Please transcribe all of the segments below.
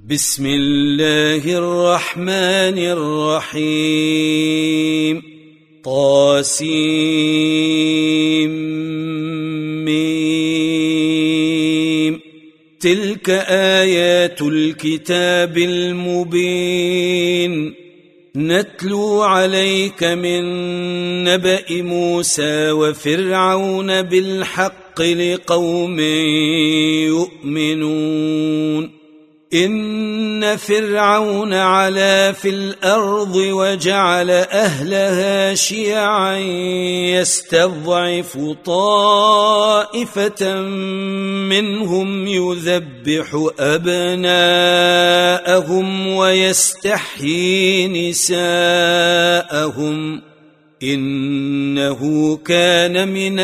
بسم الله الرحمن الرحيم طاسيم تلك آيات الكتاب المبين نتلو عليك من نبأ موسى وفرعون بالحق لقوم يؤمنون إن فرعون علا في الأرض وجعل أهلها شيعا يستضعف طائفة منهم يذبح أبناءهم ويستحيي نساءهم إنه كان من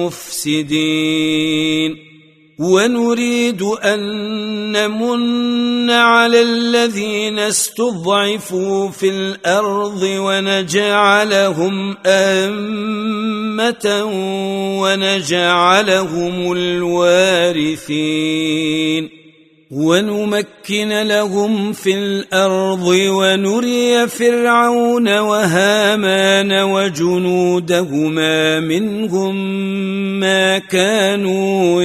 المفسدين ونريد أن نمن على الذين استضعفوا في الأرض ونجعلهم أئمة ونجعلهم الوارثين ونمكن لهم في الأرض ونري فرعون وهامان وجنودهما منهم ما كانوا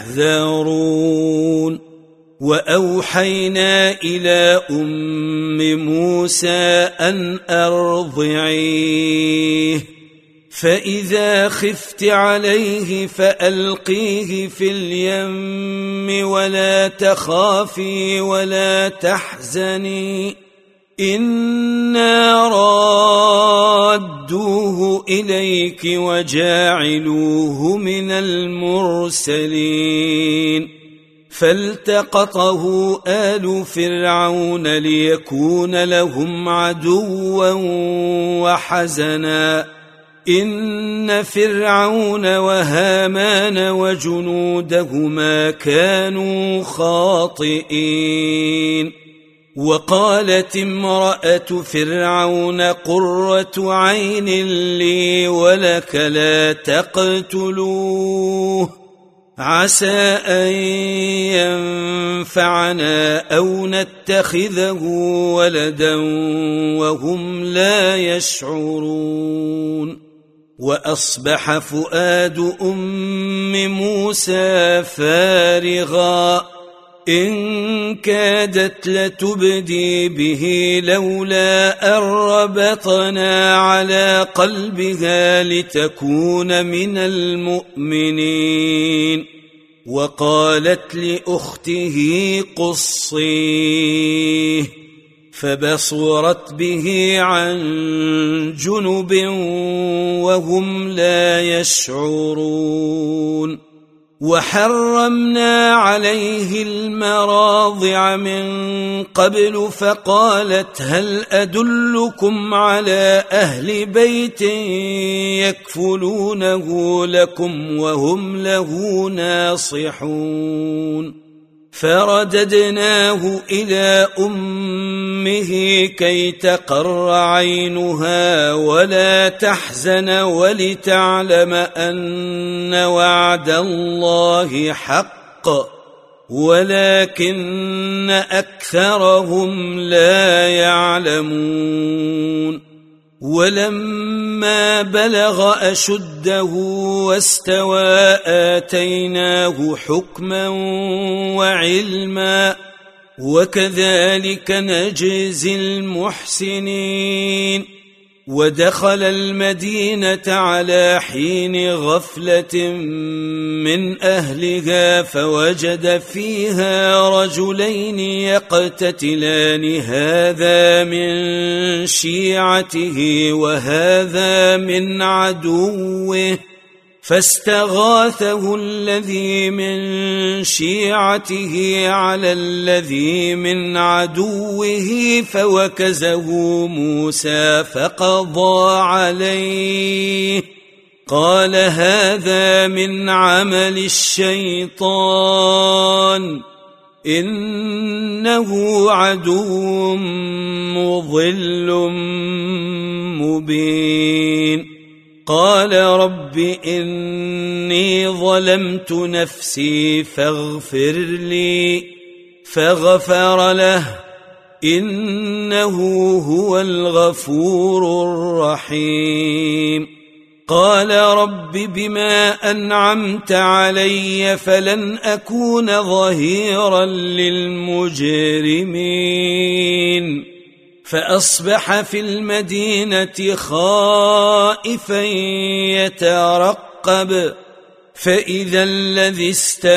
يحذرون وأوحينا إلى أم موسى أن أرضعيه فإذا خفت عليه فألقيه في اليم ولا تخافي ولا تحزني إنا رادوه إليك وجاعلوه من المرسلين فالتقطه آل فرعون ليكون لهم عدوا وحزنا إن فرعون وهامان وجنودهما كانوا خاطئين وقالت امرأة فرعون قرة عين لي ولك لا تقتلوه عسى أن ينفعنا أو نتخذه ولدا وهم لا يشعرون وأصبح فؤاد أم موسى فارغا إن كادت لتبدي به لولا أن ربطنا على قلبها لتكون من المؤمنين وقالت لأخته قصيه فبصرت به عن جنب وهم لا يشعرون وحرمنا عليه المراضع من قبل فقالت هل أدلكم على أهل بيت يكفلونه لكم وهم له ناصحون فرددناه إلى أمه كي تقر عينها ولا تحزن ولتعلم أن وعد الله حق ولكن أكثرهم لا يعلمون ولما بلغ أشده واستوى آتيناه حكما وعلما وكذلك نجزي المحسنين ودخل المدينة على حين غفلة من أهلها فوجد فيها رجلين يقتتلان هذا من شيعته وهذا من عدوه فاستغاثه الذي من شيعته على الذي من عدوه فوكزه موسى فقضى عليه قال هذا من عمل الشيطان إنه عدو مضل مبين قال رب إني ظلمت نفسي فاغفر لي فغفر له إنه هو الغفور الرحيم. قال رب بما أنعمت علي فلن أكون ظهيرا للمجرمين. فأصبح في المدينة خائفا يترقب فإذا الذي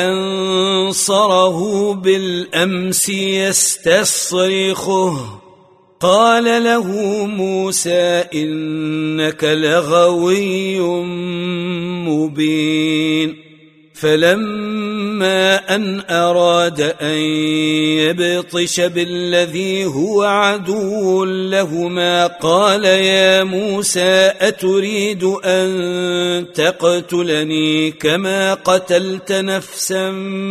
استنصره بالأمس يستصرخه قال له موسى إنك لغوي مبين. فلما أن أراد أن يبطش بالذي هو عدو لهما قال يا موسى أتريد أن تقتلني كما قتلت نفسا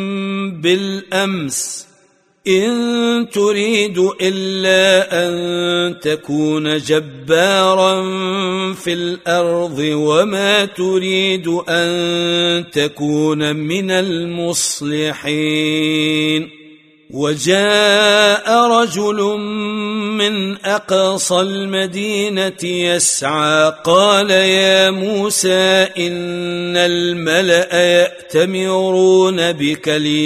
بالأمس إن تريد إلا أن تكون جبارا في الأرض وما تريد أن تكون من المصلحين. وجاء رجل من أقصى المدينة يسعى قال يا موسى إن الملأ يأتمرون بك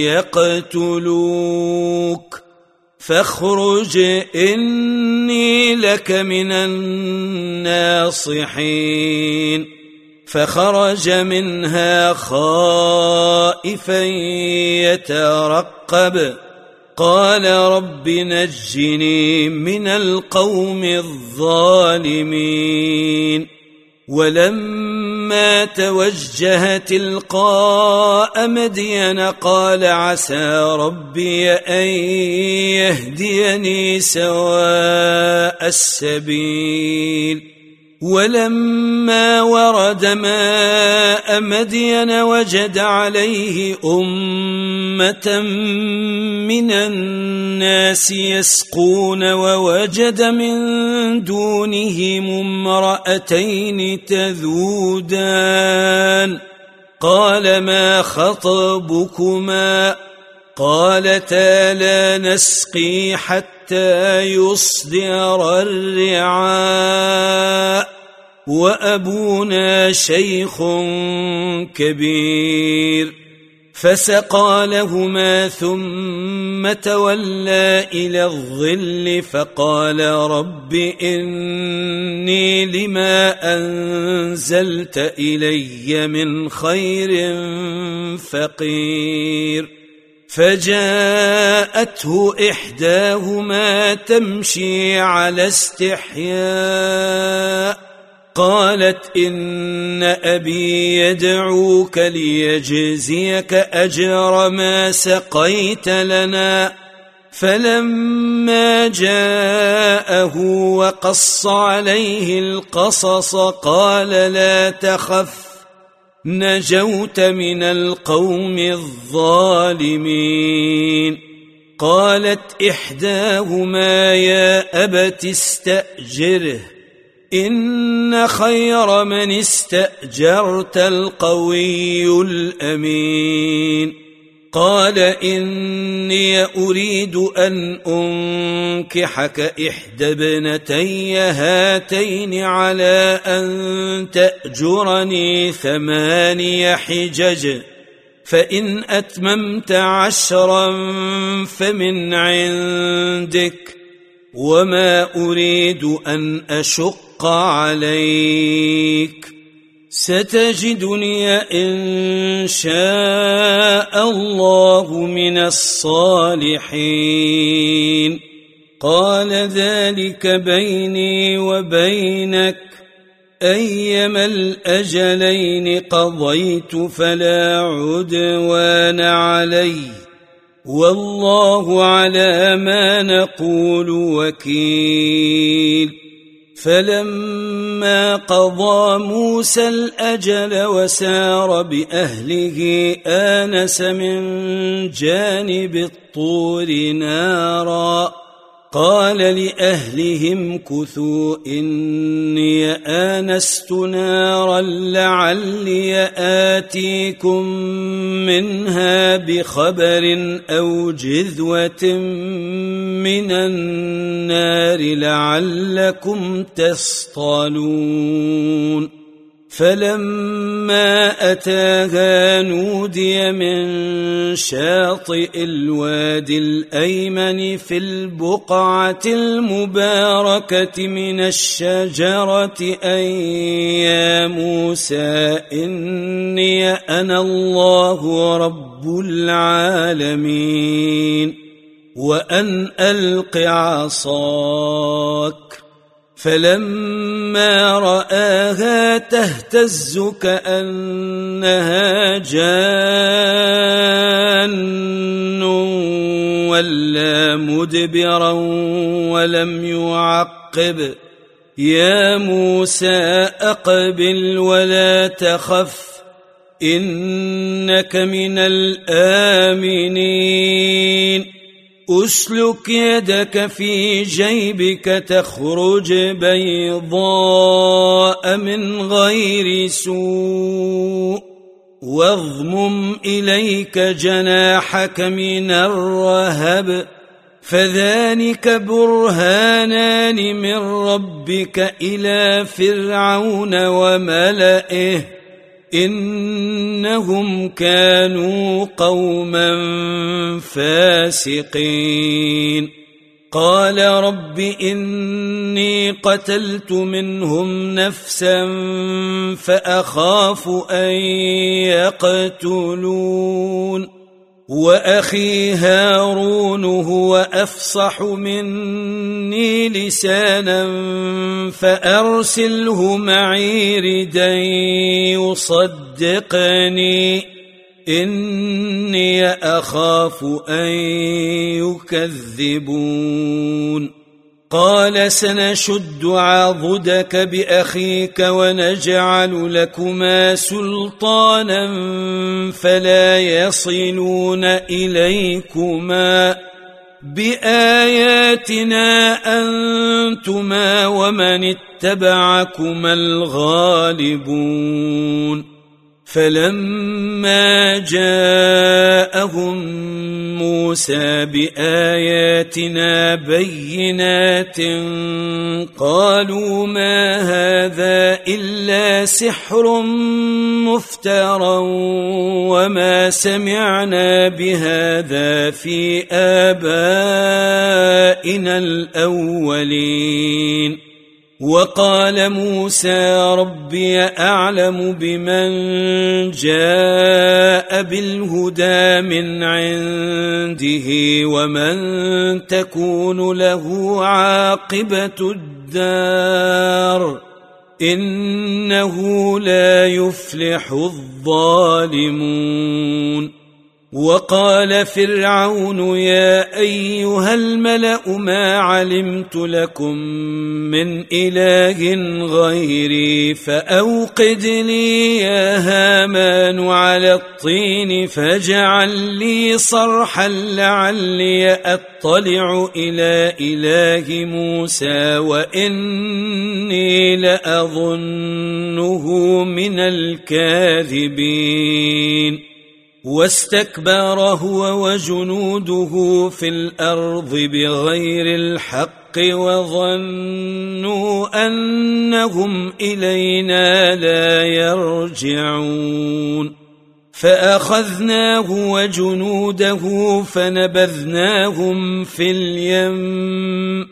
ليقتلوك فاخرج إني لك من الناصحين. فخرج منها خائفا يترقب قال رب نجني من القوم الظالمين. ولما توجه تلقاء مدين قال عسى ربي أن يهديني سواء السبيل. ولما ورد ماء مدين وجد عليه أمة من الناس يسقون ووجد من دونهم امرأتين تذودان قال ما خطبكما قالتا لا نسقي حتى يصدر الرعاء وأبونا شيخ كبير. فسقى لهما ثم تولى إلى الظل فقال رب إني لما أنزلت إلي من خير فقير. فجاءته إحداهما تمشي على استحياء قالت إن أبي يدعوك ليجزيك أجر ما سقيت لنا. فلما جاءه وقص عليه القصص قال لا تخف نجوت من القوم الظالمين. قالت إحداهما يا أبت استأجره إن خير من استأجرت القوي الأمين. قال إني أريد أن أنكحك إحدى ابنتي هاتين على أن تأجرني 8 حجج فإن أتممت 10 فمن عندك وما أريد أن أشق عليك ستجدني إن شاء الله من الصالحين. قال ذلك بيني وبينك أيما الأجلين قضيت فلا عدوان علي والله على ما نقول وكيل. فلما قضى موسى الأجل وسار بأهله آنس من جانب الطور نارا قال لأهلهم كثوا إني آنست نارا لعلي آتيكم منها بخبر أو جذوة من النار لعلكم تصطلون فلما أتاها نودي من شاطئ الوادي الأيمن في البقعة المباركة من الشجرة أن يا موسى إني أنا الله رب العالمين وأن ألق عصاك فلما رآها تهتز كأنها جان ولا مدبرا ولم يعقب يا موسى أقبل ولا تخف إنك من الآمنين أسلك يدك في جيبك تخرج بيضاء من غير سوء واضمم إليك جناحك من الرهب فذلك برهانان من ربك إلى فرعون وملئه إنهم كانوا قوما فاسقين قال رب إني قتلت منهم نفسا فأخاف أن يقتلون وأخي هارون هو أفصح مني لسانا فأرسله معي ردا يصدقني إني أخاف أن يكذبون قال سنشد عضدك بأخيك ونجعل لكما سلطانا فلا يصلون إليكما بآياتنا أنتما ومن اتبعكما الغالبون فلما جاءهم موسى بآياتنا بينات قالوا ما هذا إلا سحر مفترى وما سمعنا بهذا في آبائنا الأولين وقال موسى ربي أعلم بمن جاء بالهدى من عنده ومن تكون له عاقبة الدار إنه لا يفلح الظالمون وقال فرعون يا أيها الملأ ما علمت لكم من إله غيري فأوقد لي يا هامان على الطين فاجعل لي صرحا لعلي أطلع إلى إله موسى وإني لأظنه من الكاذبين واستكبر هو وجنوده في الأرض بغير الحق وظنوا أنهم إلينا لا يرجعون فأخذناه وجنوده فنبذناهم في اليم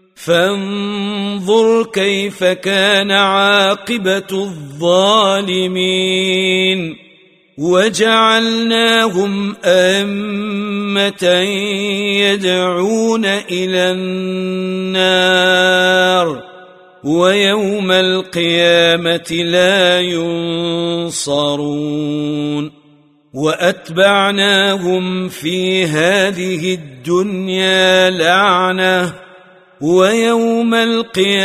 فانظر كيف كان عاقبة الظالمين وجعلناهم أئمة يدعون إلى النار ويوم القيامة لا ينصرون وأتبعناهم في هذه الدنيا لعنة ويوم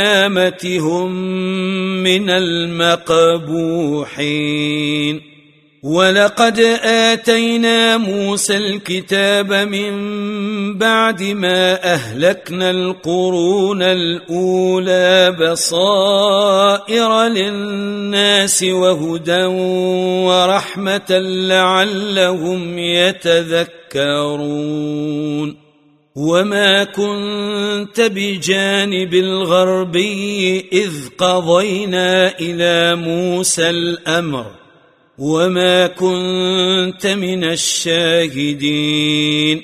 القيامة هم من المقبوحين ولقد آتينا موسى الكتاب من بعد ما أهلكنا القرون الأولى بصائر للناس وهدى ورحمة لعلهم يتذكرون وما كنت بجانب الغربي إذ قضينا إلى موسى الأمر وما كنت من الشاهدين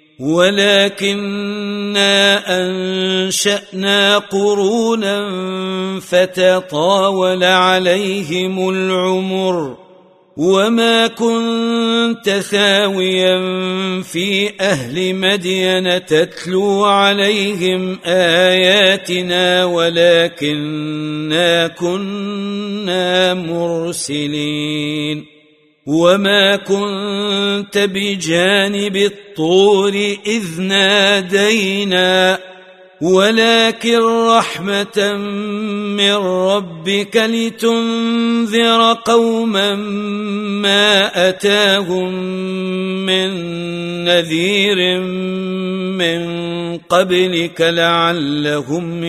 ولكننا أنشأنا قرونا فتطاول عليهم العمر وما كنت ثاويا في أهل مدين تتلو عليهم آياتنا ولكننا كنا مرسلين وما كنت بجانب الطور إذ نادينا ولكن رحمة من ربك لتنذر قوما ما أتاهم من نذير من قبلك لعلهم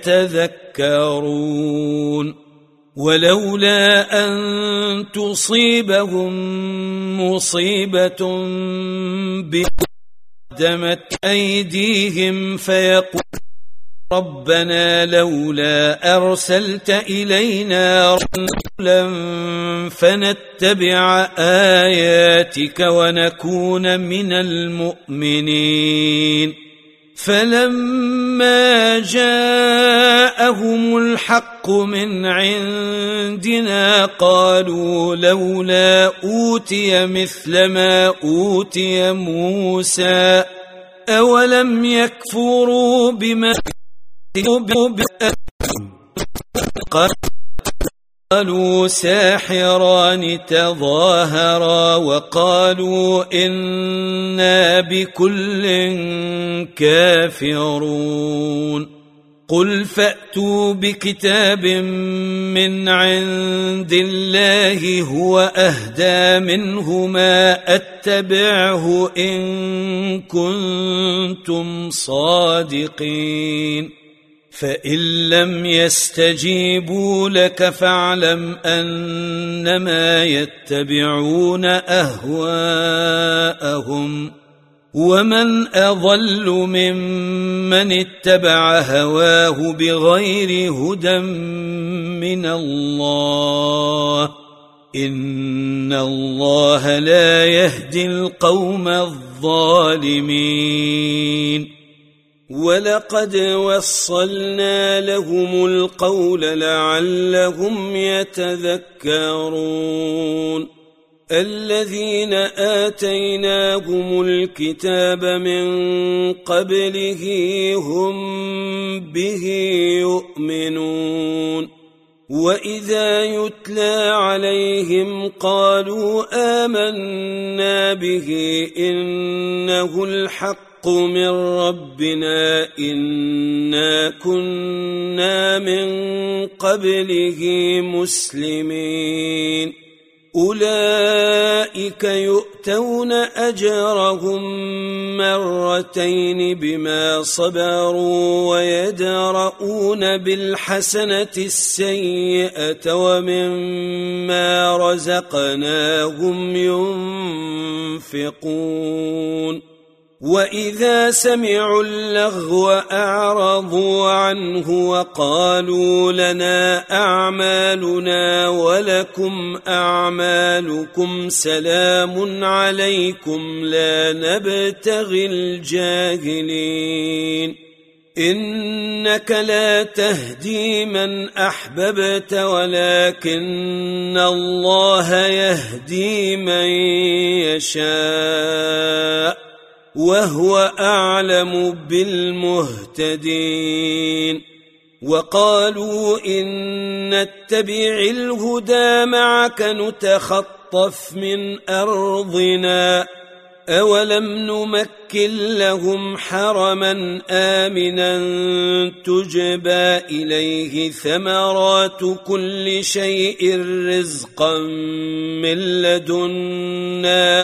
يتذكرون ولولا أن تصيبهم مصيبة بقدمت أيديهم فيقول ربنا لولا أرسلت إلينا رسولا فنتبع آياتك ونكون من المؤمنين فلما جاءهم الحق من عندنا قالوا لولا أوتي مثل ما أوتي موسى أولم يكفروا بما قالوا ساحران تظاهرا وقالوا إنا بكل كافرون قل فأتوا بكتاب من عند الله هو أهدى منهما أتبعه إن كنتم صادقين فإن لم يستجيبوا لك فاعلم أنما يتبعون أهواءهم ومن أضل ممن اتبع هواه بغير هدى من الله إن الله لا يهدي القوم الظالمين ولقد وصلنا لهم القول لعلهم يتذكرون الذين آتيناهم الكتاب من قبله هم به يؤمنون وإذا يتلى عليهم قالوا آمنا به إنه الحق من ربنا إنا كنا من قبله مسلمين أولئك يؤتون أجرهم مرتين بما صبروا ويدرؤون بالحسنة السيئة ومما رزقناهم ينفقون وإذا سمعوا اللغو أعرضوا عنه وقالوا لنا أعمالنا ولكم أعمالكم سلام عليكم لا نبتغي الجاهلين إنك لا تهدي من أحببت ولكن الله يهدي من يشاء وهو أعلم بالمهتدين وقالوا إن نتبع الهدى معك نتخطف من أرضنا أولم نمكن لهم حرما آمنا تجبى إليه ثمرات كل شيء رزقا من لدنا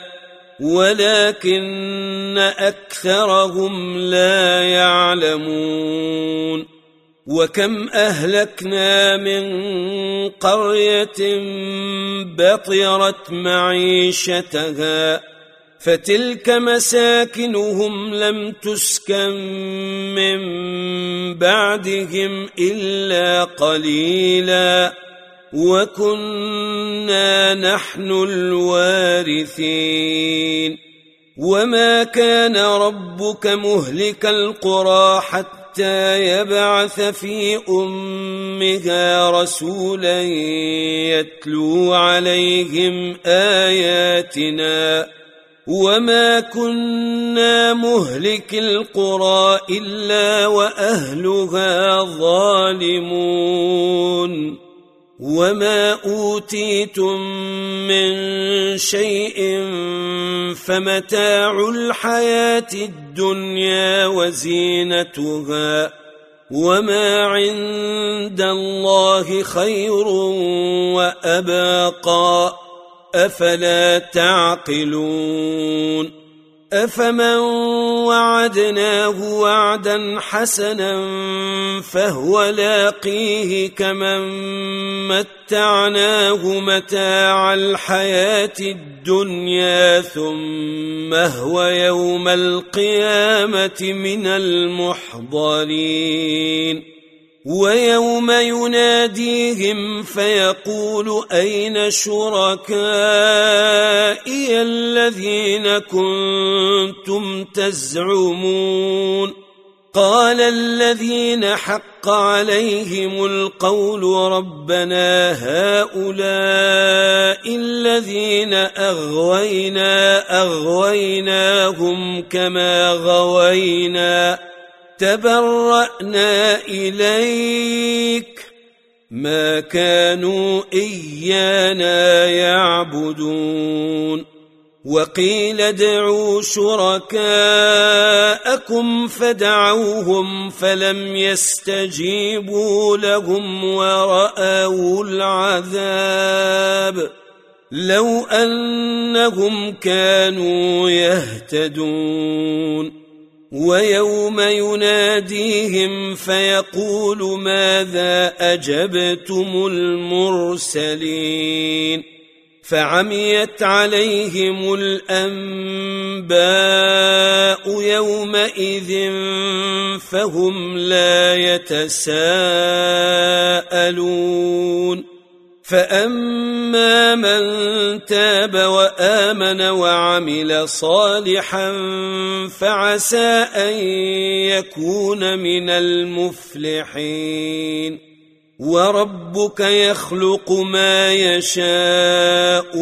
ولكن أكثرهم لا يعلمون وكم أهلكنا من قرية بطرت معيشتها فتلك مساكنهم لم تسكن من بعدهم إلا قليلا وكنا نحن الوارثين وما كان ربك مهلك القرى حتى يبعث في أمها رسولا يتلو عليهم آياتنا وما كنا مهلك القرى إلا وأهلها ظالمون وما أوتيتم من شيء فمتاع الحياة الدنيا وزينتها وما عند الله خير وأبقى أفلا تعقلون أفمن وعدناه وعدا حسنا فهو لاقيه كمن متعناه متاع الحياة الدنيا ثم هو يوم القيامة من المحضرين ويوم يناديهم فيقول أين شركائي الذين كنتم تزعمون قال الذين حق عليهم القول ربنا هؤلاء الذين أغويناهم كما غوينا تبرأنا إليك ما كانوا إيانا يعبدون وقيل ادعوا شركاءكم فدعوهم فلم يستجيبوا لهم ورأوا العذاب لو أنهم كانوا يهتدون ويوم يناديهم فيقول ماذا أجبتم المرسلين فعميت عليهم الأنباء يومئذ فهم لا يتساءلون فأما من تاب وآمن وعمل صالحا فعسى أن يكون من المفلحين وربك يخلق ما يشاء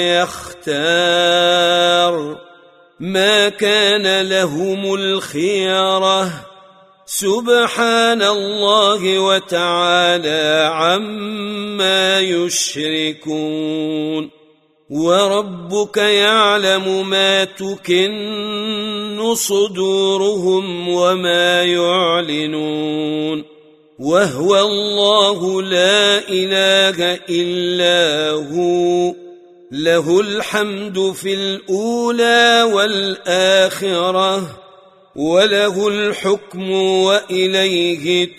ويختار ما كان لهم الخيرة سبحان الله وتعالى عما يشركون وربك يعلم ما تكن صدورهم وما يعلنون وهو الله لا إله إلا هو له الحمد في الأولى والآخرة وله الحكم وإليه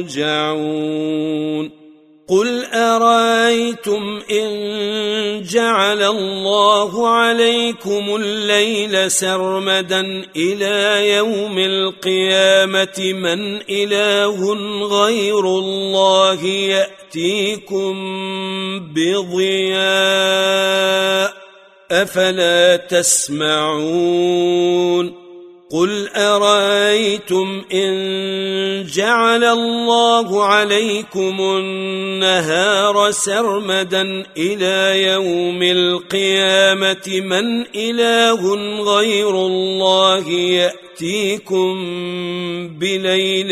ترجعون قل أرأيتم إن جعل الله عليكم الليل سرمدا إلى يوم القيامة من إله غير الله يأتيكم بضياء أفلا تسمعون قل أرأيتم إن جعل الله عليكم النهار سرمدا إلى يوم القيامة من إله غير الله يأتيكم بليل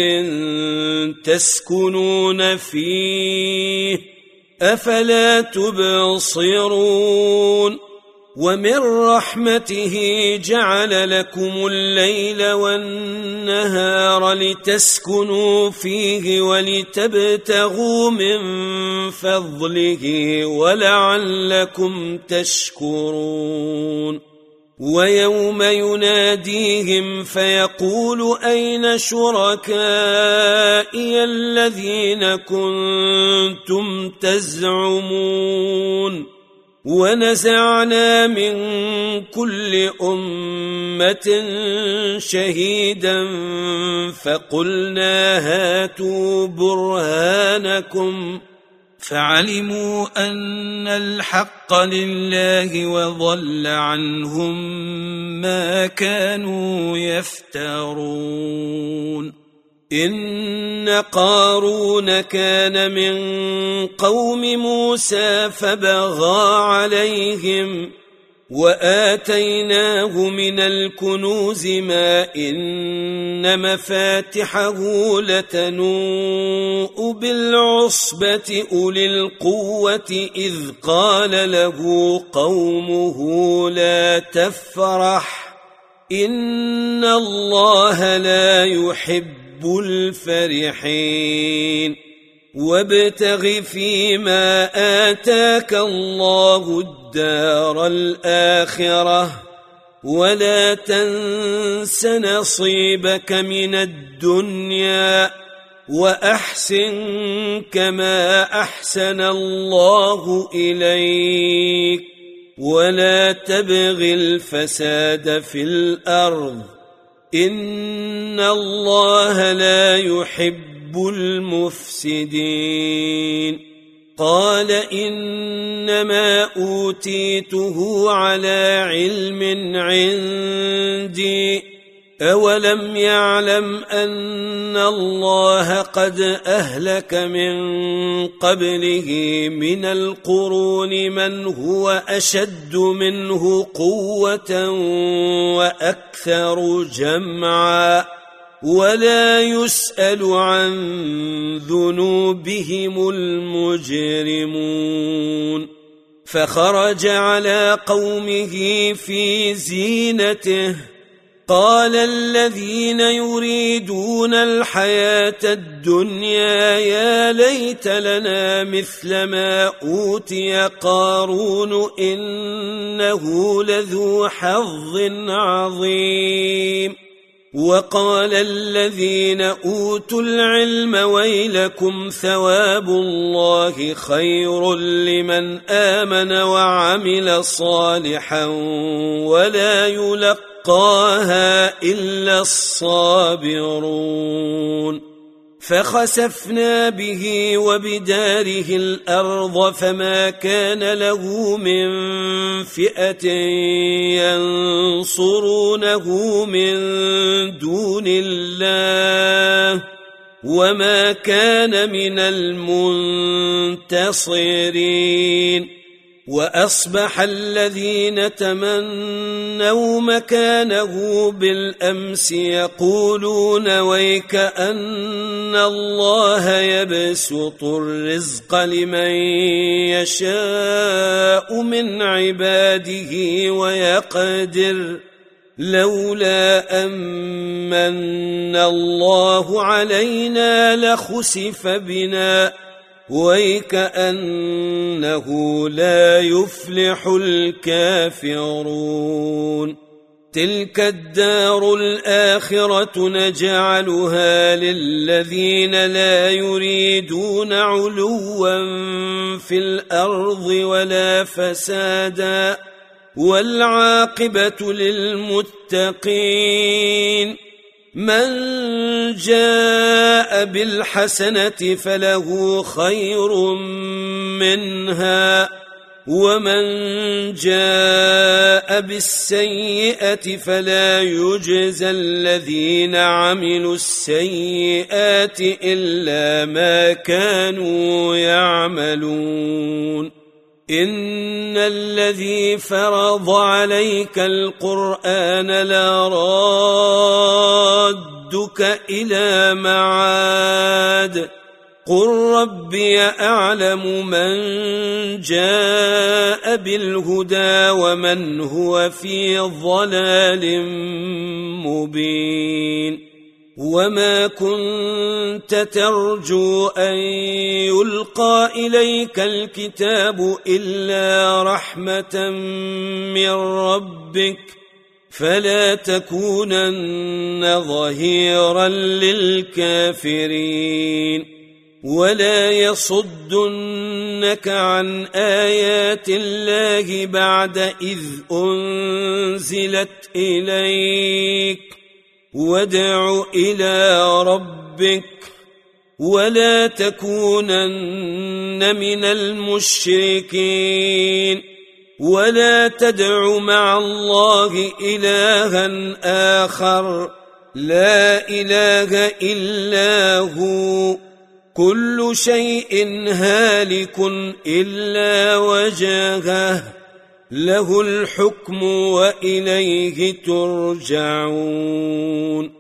تسكنون فيه أفلا تبصرون ومن رحمته جعل لكم الليل والنهار لتسكنوا فيه ولتبتغوا من فضله ولعلكم تشكرون ويوم يناديهم فيقول أين شركائي الذين كنتم تزعمون ونزعنا من كل أمة شهيدا فقلنا هاتوا برهانكم فعلموا أن الحق لله وضل عنهم ما كانوا يفترون إن قارون كان من قوم موسى فبغى عليهم وآتيناه من الكنوز ما إن مفاتحه لتنوء بالعصبة أولي القوة إذ قال له قومه لا تفرح إن الله لا يحب الفرحين وابتغ فيما آتاك الله الدار الآخرة ولا تنس نصيبك من الدنيا وأحسن كما أحسن الله إليك ولا تبغ الفساد في الأرض إن الله لا يحب المفسدين قال إنما أوتيته على علم عندي أولم يعلم أن الله قد أهلك من قبله من القرون من هو أشد منه قوة وأكثر جمعا ولا يسأل عن ذنوبهم المجرمون فخرج على قومه في زينته قال الذين يريدون الحياة الدنيا يا ليت لنا مثل ما أوتي قارون إنه لذو حظ عظيم وقال الذين أوتوا العلم ويلكم ثواب الله خير لمن آمن وعمل صالحا ولا يلقاها إلا الصابرون فخسفنا به وبداره الأرض فما كان له من فئة ينصرونه من دون الله وما كان من المنتصرين وأصبح الذين تمنوا مكانه بالأمس يقولون ويك أن الله يبسط الرزق لمن يشاء من عباده ويقدر لولا أمن الله علينا لخسف بنا ويكأنه لا يفلح الكافرون تلك الدار الآخرة نجعلها للذين لا يريدون علوا في الأرض ولا فسادا والعاقبة للمتقين من جاء بالحسنة فله خير منها ومن جاء بالسيئة فلا يجزى الذين عملوا السيئات إلا ما كانوا يعملون إن الذي فرض عليك القرآن لرادك إلى معاد قل ربي أعلم من جاء بالهدى ومن هو في ضلال مبين وما كنت ترجو أن يلقى إليك الكتاب إلا رحمة من ربك فلا تكونن ظهيرا للكافرين ولا يصدنك عن آيات الله بعد إذ أنزلت إليك وادع إلى ربك ولا تكونن من المشركين ولا تدع مع الله إلها آخر لا إله إلا هو كل شيء هالك إلا وجهه له الحكم وإليه ترجعون